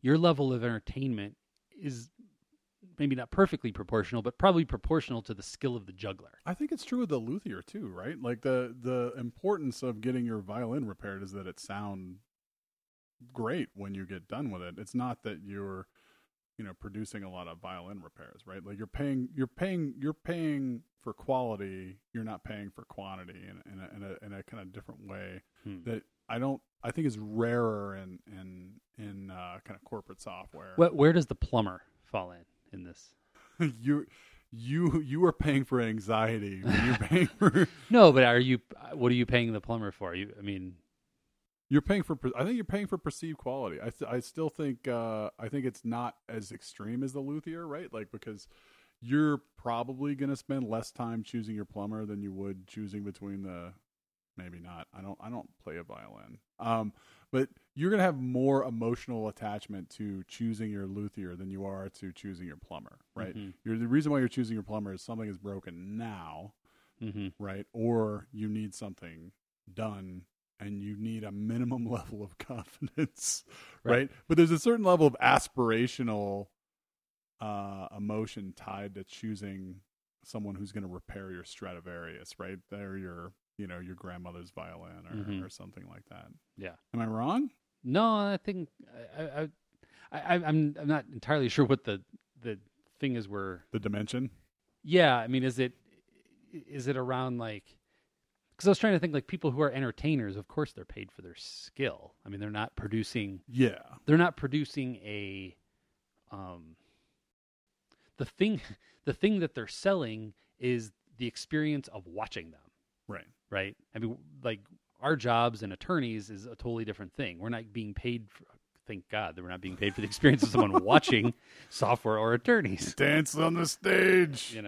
your level of entertainment is maybe not perfectly proportional, but probably proportional to the skill of the juggler. I think it's true with the luthier too, right? Like the importance of getting your violin repaired is that it sound great when you get done with it. It's not that you're, producing a lot of violin repairs, right? Like you're paying for quality. You're not paying for quantity in a kind of different way that I think is rarer in kind of corporate software. Where does the plumber fall in this? You are paying for anxiety when you're paying for No, but what are you paying the plumber for? You're paying for. I think you're paying for perceived quality. I still think. I think it's not as extreme as the luthier, right? Like because you're probably going to spend less time choosing your plumber than you would choosing between the. Maybe not. I don't play a violin. But you're going to have more emotional attachment to choosing your luthier than you are to choosing your plumber, right? Mm-hmm. The reason why you're choosing your plumber is something is broken now, right? Or you need something done. And you need a minimum level of confidence, right? But there's a certain level of aspirational emotion tied to choosing someone who's going to repair your Stradivarius, right? They're your grandmother's violin or something like that. Yeah. Am I wrong? No, I think I'm not entirely sure what the thing is. The dimension. Yeah, I mean, is it around like? Because I was trying to think, like, people who are entertainers, of course they're paid for their skill. I mean, they're not producing. Yeah. They're not producing a. The thing that they're selling is the experience of watching them. Right. Right. I mean, like our jobs and attorneys is a totally different thing. We're not being paid for. Thank God that we're not being paid for the experience of someone watching software or attorneys dance on the stage.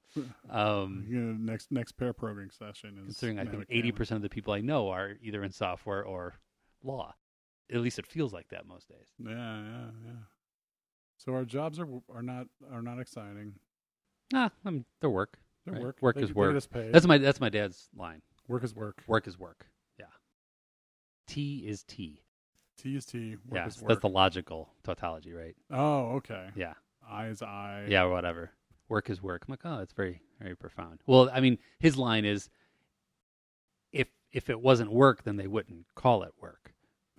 Next pair programming session is considering I think 80% of the people I know are either in software or law. At least it feels like that most days. Yeah. So our jobs are not exciting. They're work. They're right? work. Work they, is work. That's my dad's line. Work is work. Work is work. Yeah. T is T. T is T. Work is work. That's the logical tautology, right? Oh, okay. Yeah. I is I. Yeah, or whatever. Work is work. I'm like, oh, that's very, very profound. Well, I mean, his line is, if it wasn't work, then they wouldn't call it work.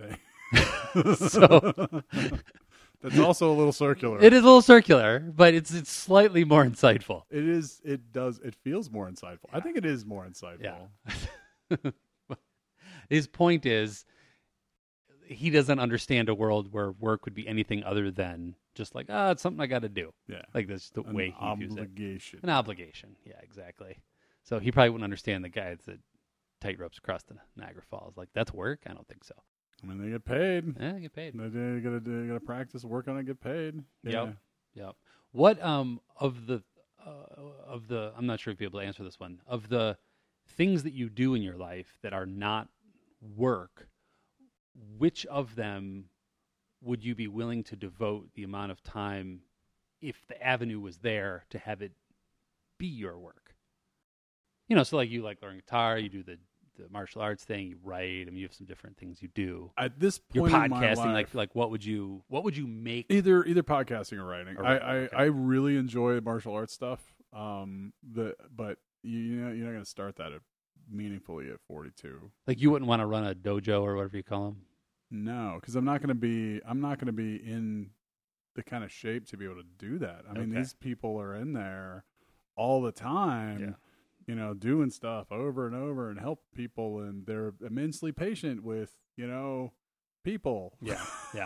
So that's also a little circular. It is a little circular, but it's slightly more insightful. It is. It does. It feels more insightful. Yeah. I think it is more insightful. Yeah. His point is, he doesn't understand a world where work would be anything other than just like, it's something I got to do. Yeah. Like that's the way he views it. Obligation. An obligation. Yeah, exactly. So he probably wouldn't understand the guy that tight ropes across the Niagara Falls. Like, that's work? I don't think so. I mean, they get paid. Yeah, they get paid. They gotta practice, work on it, get paid. Yeah. Yep. What of the I'm not sure if you'll be able to answer this one. Of the things that you do in your life that are not work, which of them would you be willing to devote the amount of time, if the avenue was there, to have it be your work? So like you like learning guitar, you do the martial arts thing, you write, you have some different things you do. At this point You're podcasting, in my life, like what would you make? Either podcasting or writing. Okay. I really enjoy martial arts stuff. But you're not going to start that meaningfully at 42. Like you wouldn't want to run a dojo or whatever you call them. No, because I'm not going to be in the kind of shape to be able to do that. I mean, these people are in there all the time, doing stuff over and over and help people, and they're immensely patient with, people. Yeah.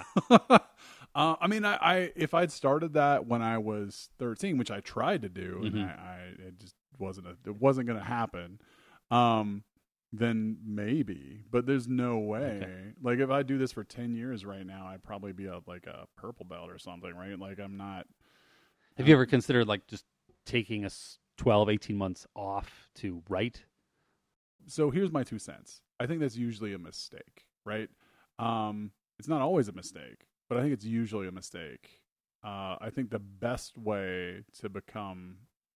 I mean, I if I'd started that when I was 13, which I tried to do, and it just wasn't going to happen. Then maybe, but there's no way. Okay. Like if I do this for 10 years right now, I'd probably be a purple belt or something, right? Like I'm not. Have you ever considered like just taking 12, 18 months off to write? So here's my 2 cents. I think that's usually a mistake, right? It's not always a mistake, but I think it's usually a mistake. I think the best way to become,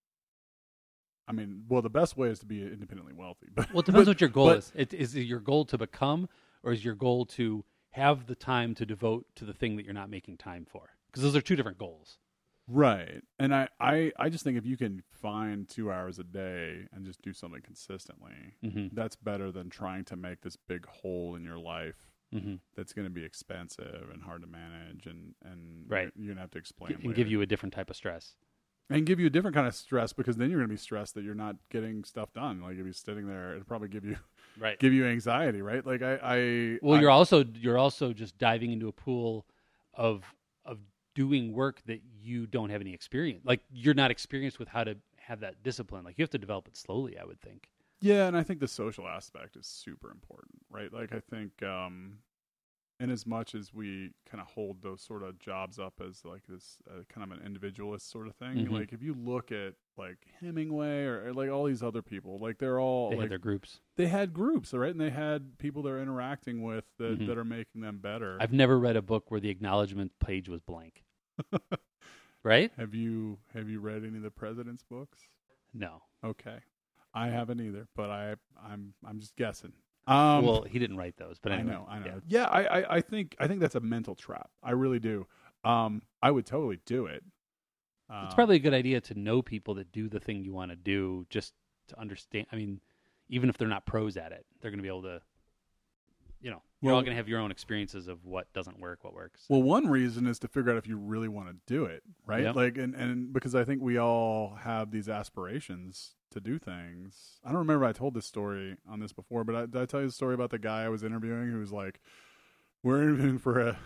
the best way is to be independently wealthy. But well, it depends what your goal is. Is your goal to become, or is your goal to have the time to devote to the thing that you're not making time for, because those are two different goals. Right. And I just think if you can find 2 hours a day and just do something consistently, that's better than trying to make this big hole in your life that's going to be expensive and hard to manage, and right. you're going to have to explain and give you a different type of stress. And give you a different kind of stress, because then you're going to be stressed that you're not getting stuff done. Like if you're sitting there, it'll probably give you anxiety, right? Like you're also just diving into a pool of doing work that you don't have any experience. Like you're not experienced with how to have that discipline. Like you have to develop it slowly, I would think. Yeah, and I think the social aspect is super important, right? Like I think in as much as we kind of hold those sort of jobs up as like this kind of an individualist sort of thing, like if you look at like Hemingway or like all these other people, like they had their groups. They had groups, right? And they had people they're interacting with that are making them better. I've never read a book where the acknowledgement page was blank. Right? Have you read any of the president's books? No. Okay. I haven't either, but I'm just guessing. Well, he didn't write those, but anyway. I know. Yeah, I think that's a mental trap. I really do. I would totally do it. It's probably a good idea to know people that do the thing you want to do, just to understand. I mean, even if they're not pros at it, they're going to be able to, you're all going to have your own experiences of what doesn't work, what works. Well, one reason is to figure out if you really want to do it, right? Yep. Like, and because I think we all have these aspirations to do things. I don't remember if I told this story on this before, but did I tell you the story about the guy I was interviewing who was like, we're interviewing for a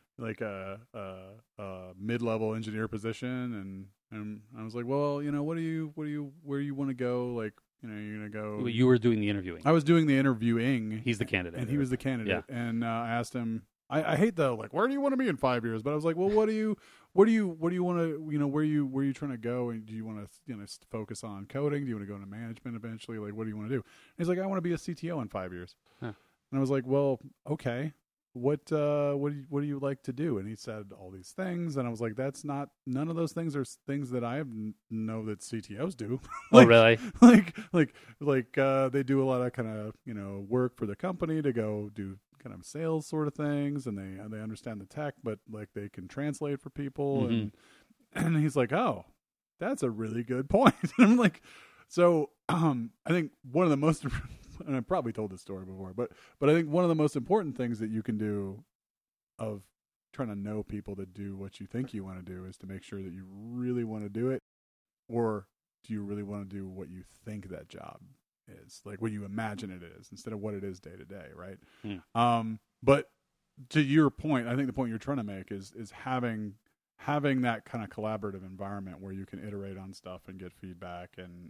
mid-level engineer position, and I was like, well, where you want to go? Like, you're gonna go. Well, you were doing the interviewing. I was doing the interviewing. He's the candidate, and he was the candidate. Yeah. And I asked him. I hate the like, where do you want to be in 5 years? But I was like, well, what do you want to, where you trying to go? And do you want to, focus on coding? Do you want to go into management eventually? Like, what do you want to do? And he's like, I want to be a CTO in 5 years. Huh. And I was like, well, okay. What do you like to do? And he said all these things, and I was like, none of those things are things that I know that CTOs do. Oh, really? Like they do a lot of kind of work for the company to go do kind of sales sort of things, and they understand the tech, but like they can translate for people, and he's like, oh, that's a really good point. And I'm like, so I think one of the most and I probably told this story before, but I think one of the most important things that you can do of trying to know people that do what you think you want to do is to make sure that you really want to do it, or do you really want to do what you think that job is, like what you imagine it is, instead of what it is day to day, right? But to your point, I think the point you're trying to make is having that kind of collaborative environment where you can iterate on stuff and get feedback and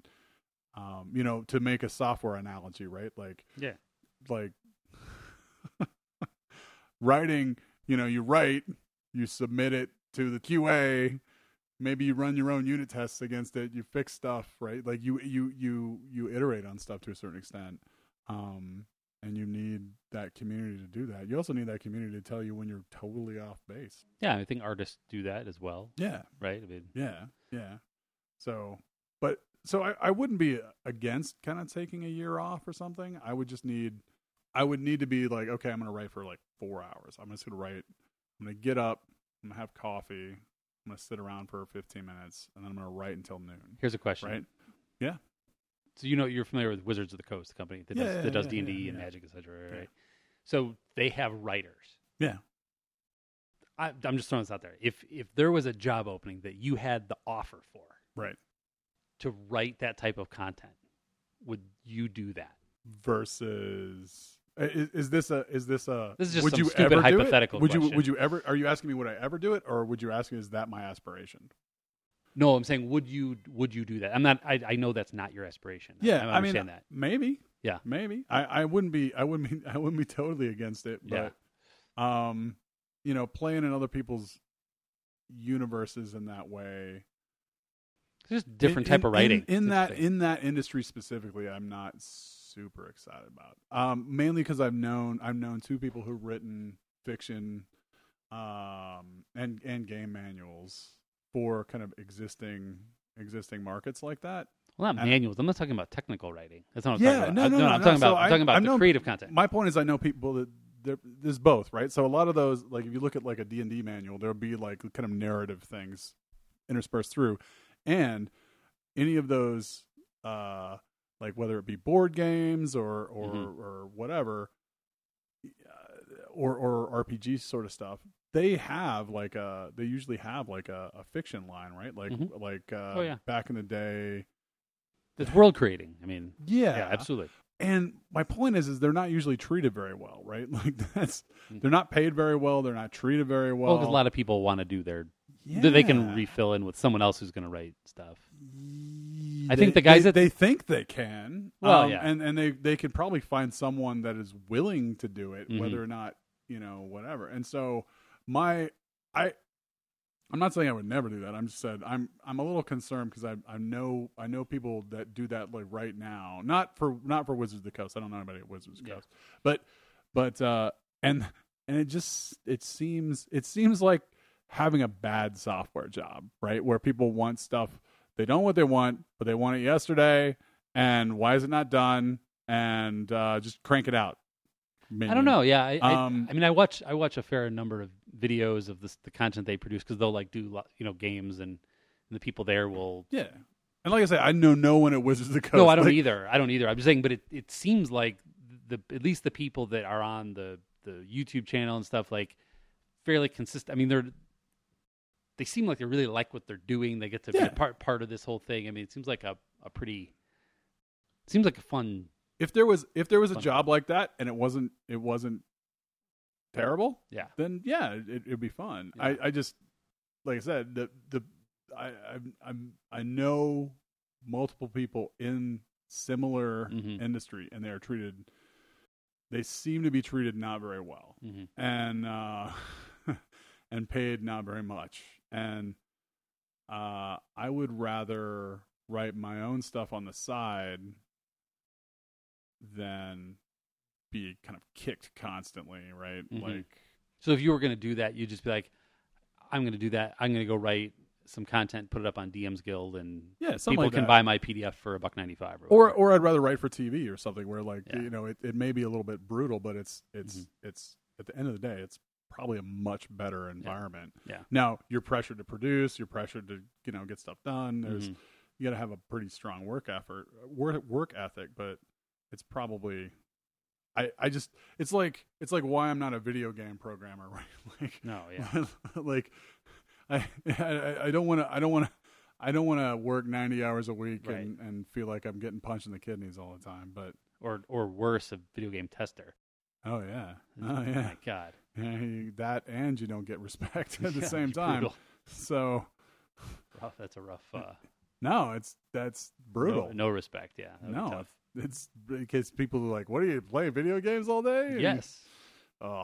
to make a software analogy, right? Like writing, you write, you submit it to the QA, maybe you run your own unit tests against it, you fix stuff, right? Like you iterate on stuff to a certain extent. And you need that community to do that. You also need that community to tell you when you're totally off base. Yeah, I think artists do that as well. Yeah. Right? I mean, yeah. So I wouldn't be against kind of taking a year off or something. I would need to be like, okay, I'm going to write for like 4 hours. I'm just going to write. I'm going to get up. I'm going to have coffee. I'm going to sit around for 15 minutes, and then I'm going to write until noon. Here's a question. Right? Yeah. So you're familiar with Wizards of the Coast, the company that does D&D and Magic, etc. Right? Yeah. So they have writers. Yeah. I'm just throwing this out there. If there was a job opening that you had the offer for, right, to write that type of content, would you do that? Versus, is this a? This is just would some you stupid ever hypothetical. Would you ever? Are you asking me would I ever do it, or would you ask me is that my aspiration? No, I'm saying would you do that? I'm not. I know that's not your aspiration. Yeah, I understand that. Maybe. Yeah, maybe. I wouldn't be totally against it. But playing in other people's universes in that way. It's just different type of writing. In that industry specifically, I'm not super excited about. Mainly because I've known two people who've written fiction, and game manuals for kind of existing markets like that. Well, not manuals. I'm not talking about technical writing. That's not what I'm talking about. No. I'm talking about the creative content. My point is, I know people there's both, right? So a lot of those, like if you look at like a D&D manual, there'll be like kind of narrative things interspersed through, and any of those, like whether it be board games or whatever, or RPG sort of stuff, they usually have like a fiction line, right? Like back in the day, it's world creating. I mean, yeah, absolutely. And my point is they're not usually treated very well, right? Like they're not paid very well. They're not treated very well. Well, because a lot of people want to do they can refill in with someone else who's going to write stuff. I think the guys they think they can. Well, yeah, and they could probably find someone that is willing to do it, whether or not whatever. And so I'm not saying I would never do that. I'm just said I'm a little concerned because I know people that do that like right now. Not for Wizards of the Coast. I don't know anybody at Wizards of the Coast. But and it seems like having a bad software job, right? Where people want stuff, they don't know what they want, but they want it yesterday. And why is it not done? And just crank it out. I don't know. Yeah, I mean, I watch a fair number of videos of the content they produce because they'll like do games and the people there will. Yeah, and like I say, I know no one at Wizards of the Coast. No, I don't either. I'm just saying, but it seems like at least the people that are on the YouTube channel and stuff like fairly consistent. I mean, they seem like they really like what they're doing. They get to be a part of this whole thing. I mean, it seems like a fun. If there was a job like that and it wasn't terrible, then it'd be fun. Yeah. I just, like I said, I know multiple people in similar industry, and they seem to be treated not very well, and and paid not very much. And I would rather write my own stuff on the side than be kind of kicked constantly, right? Like, so if you were going to do that, you'd just be like, I'm going to do that. I'm going to go write some content, put it up on DM's Guild, and people like can buy my PDF for $1.95. Or I'd rather write for TV or something where it may be a little bit brutal, but it's at the end of the day, it's probably a much better environment. Yeah. Now you're pressured to produce, you're pressured to get stuff done. You got to have a pretty strong work ethic, but it's probably it's like why I'm not a video game programmer, right? Like, no, yeah. Like I don't want to work 90 hours a week and feel like I'm getting punched in the kidneys all the time, but or worse, a video game tester. Oh yeah. My God. That and you don't get respect at the same time. Brutal. So that's a rough. No, that's brutal. No respect. Yeah. No, it's because people are like, "What are you playing video games all day?" And, yes. Oh.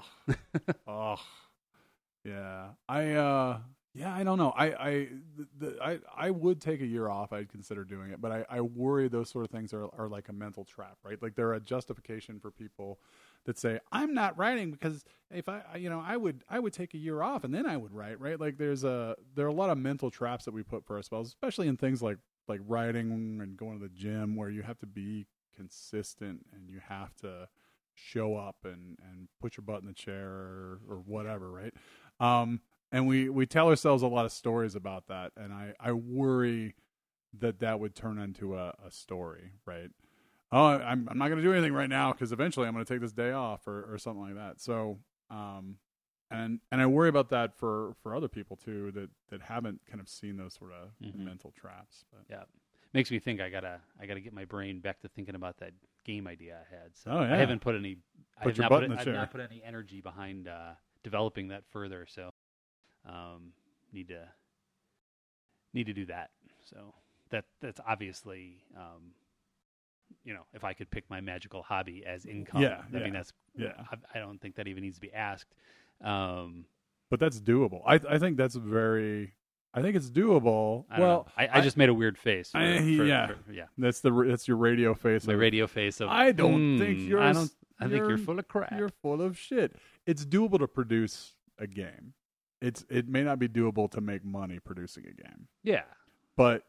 Yeah. I don't know. I would take a year off. I'd consider doing it, but I worry those sort of things are like a mental trap, right? Like they're a justification for people that say, I'm not writing because if I would take a year off and then I would write, right? Like there are a lot of mental traps that we put for ourselves, especially in things like writing and going to the gym, where you have to be consistent and you have to show up and put your butt in the chair or whatever, right? And we tell ourselves a lot of stories about that, and I worry that would turn into a story, right? Oh, I'm not going to do anything right now because eventually I'm going to take this day off or something like that. So, and I worry about that for other people too that haven't kind of seen those sort of mental traps. But. Yeah, makes me think I gotta get my brain back to thinking about that game idea I had. So I haven't put any. I've not put any energy behind developing that further. So, need to do that. So that's obviously. If I could pick my magical hobby as income, I mean, that's, I don't think that even needs to be asked. But that's doable. I think that's it's doable. I just made a weird face. That's your radio face. My radio face of, I don't think you're, I think you're full of crap. You're full of shit. It's doable to produce a game. It may not be doable to make money producing a game. Yeah. But,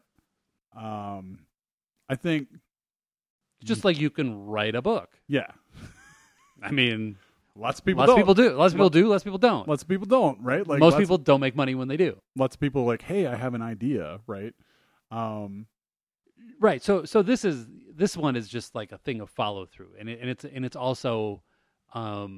I think, just like you can write a book. Yeah. I mean, Lots of people Lots don't. of people do. Lots of people do. Lots of people don't. Lots of people don't, right? Like Most people don't make money when they do. Lots of people are like, hey, I have an idea, right? Right. So this one is just like a thing of follow through, and it's also, so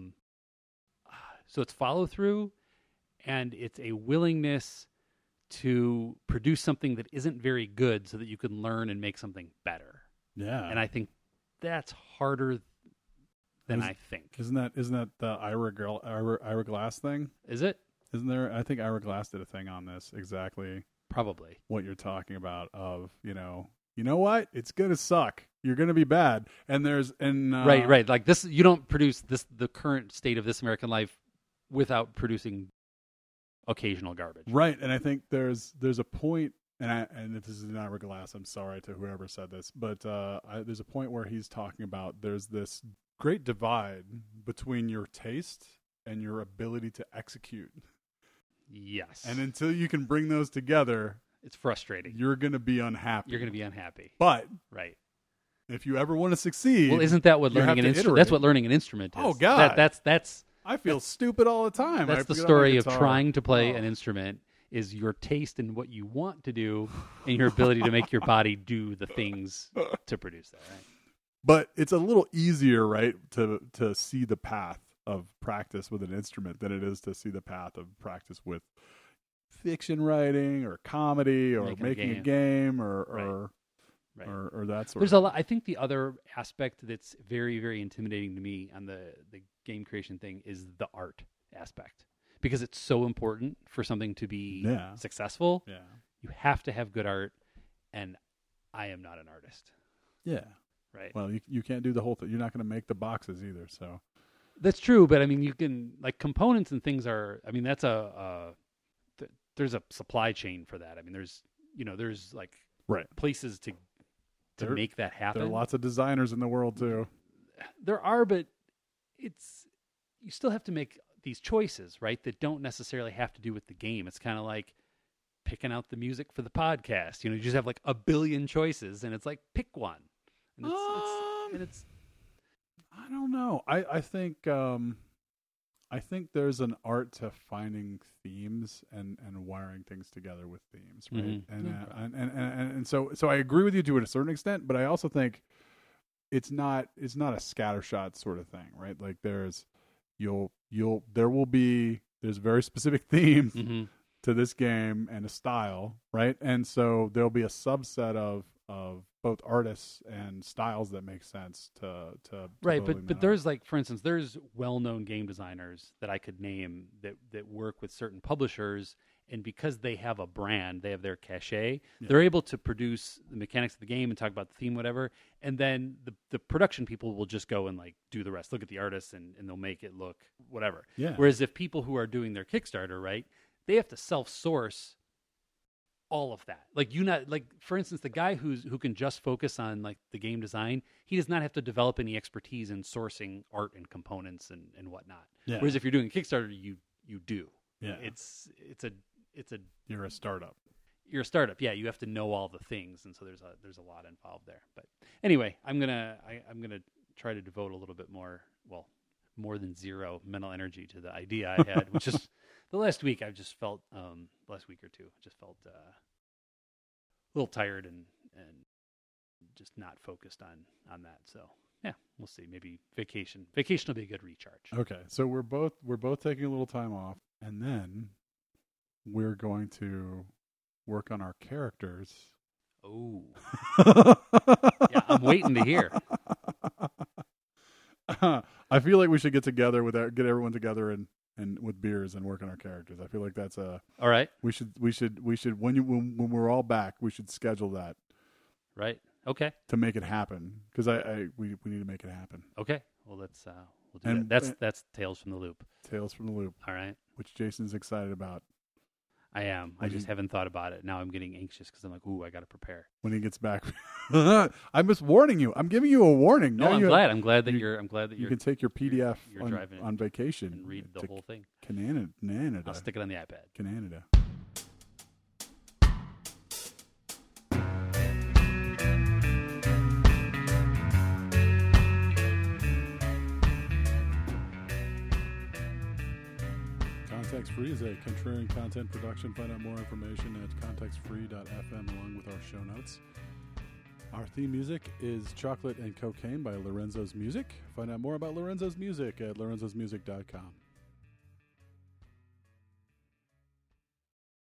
it's follow through, and it's a willingness to produce something that isn't very good, so that you can learn and make something better. Yeah. And I think that's harder than I think. Isn't that the Ira Glass thing? Is it? Isn't there? I think Ira Glass did a thing on this exactly. Probably. What you're talking about of, you know what? It's going to suck. You're going to be bad. And right. Like this, you don't produce the current state of This American Life without producing occasional garbage. Right. And I think there's a point, and if this is an Ira Glass, I'm sorry to whoever said this, but there's a point where he's talking about there's this great divide between your taste and your ability to execute. Yes. And until you can bring those together, it's frustrating. You're going to be unhappy. You're going to be unhappy. But right. If you ever want to succeed, well, isn't that what learning an instrument? That's what learning an instrument is. Oh God, that's. I feel stupid all the time. That's the story of trying to play an instrument. Is your taste and what you want to do, and your ability to make your body do the things to produce that. Right. But it's a little easier, right, to see the path of practice with an instrument than it is to see the path of practice with fiction writing or comedy or making a game or that sort There's of a lot. I think the other aspect that's very, very intimidating to me on the game creation thing is the art aspect, because it's so important for something to be successful. Yeah. You have to have good art, and I am not an artist. Yeah. Right. Well, you can't do the whole thing. You're not going to make the boxes either. So that's true, but I mean, you can, like, components and things are. I mean, that's there's a supply chain for that. I mean, there's like places to make that happen. There are lots of designers in the world too. There are, but you still have to make these choices, right? That don't necessarily have to do with the game. It's kind of like picking out the music for the podcast. You just have like a billion choices, and it's like pick one. And it's I don't know. I think there's an art to finding themes and wiring things together with themes, right? Mm-hmm. And so I agree with you to a certain extent, but I also think it's not a scattershot sort of thing, right? Like there's very specific themes to this game and a style, right? And so there'll be a subset of both artists and styles that make sense to right. But there's like, for instance, there's well-known game designers that I could name that work with certain publishers, and because they have a brand, they have their cachet. Yeah. They're able to produce the mechanics of the game and talk about the theme, whatever, and then the production people will just go and like do the rest. Look at the artists and they'll make it look whatever. Yeah. Whereas if people who are doing their Kickstarter, right, they have to self-source all of that. Like for instance, the guy who can just focus on like the game design, he does not have to develop any expertise in sourcing art and components and whatnot. Yeah. Whereas if you're doing a Kickstarter, you do. Yeah. It's you're a startup. You're a startup. Yeah, you have to know all the things, and so there's a lot involved there. But anyway, I'm gonna try to devote a little bit more than zero mental energy to the idea I had, which is the last week I've just felt last week or two just felt a little tired and just not focused on that. So yeah, we'll see. Maybe vacation will be a good recharge. Okay, so we're both taking a little time off, and then we're going to work on our characters. Oh, yeah, I'm waiting to hear. I feel like we should get everyone together and with beers and work on our characters. I feel like that's all right. We should when we're all back, we should schedule that. Right. Okay. To make it happen, because we need to make it happen. Okay. Well, we'll do that. That's Tales from the Loop. Tales from the Loop. All right. Which Jason's excited about. I am. I just haven't thought about it. Now I'm getting anxious because I'm like, ooh, I got to prepare. When he gets back. I'm just warning you. I'm giving you a warning. No, I'm glad that you can take your PDF driving on vacation and read the whole thing. Canada. I'll stick it on the iPad. Canada. Context Free is a contrarian content production. Find out more information at contextfree.fm along with our show notes. Our theme music is Chocolate and Cocaine by Lorenzo's Music. Find out more about Lorenzo's Music at lorenzosmusic.com.